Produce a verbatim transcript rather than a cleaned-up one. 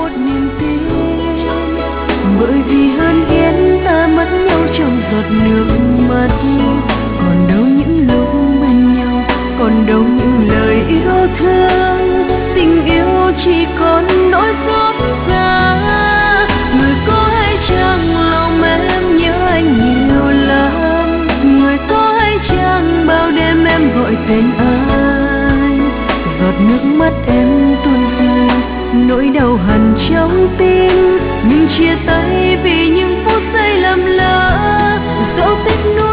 một niềm tin, bởi vì hơn ghen ta mất nhau trong giọt nước mắt. Còn đâu những lúc bên nhau, còn đâu những lời yêu thương, tình yêu chỉ còn nỗi xót xa. Người có hay chăng lòng em nhớ anh nhiều lắm, người có hay chăng bao đêm em gọi tên anh. Giọt nước mắt em tuôn rơi, nỗi đau hằn trong tim, nhưng chia tay vì những phút giây lầm lỡ. Dẫu tiếc nuối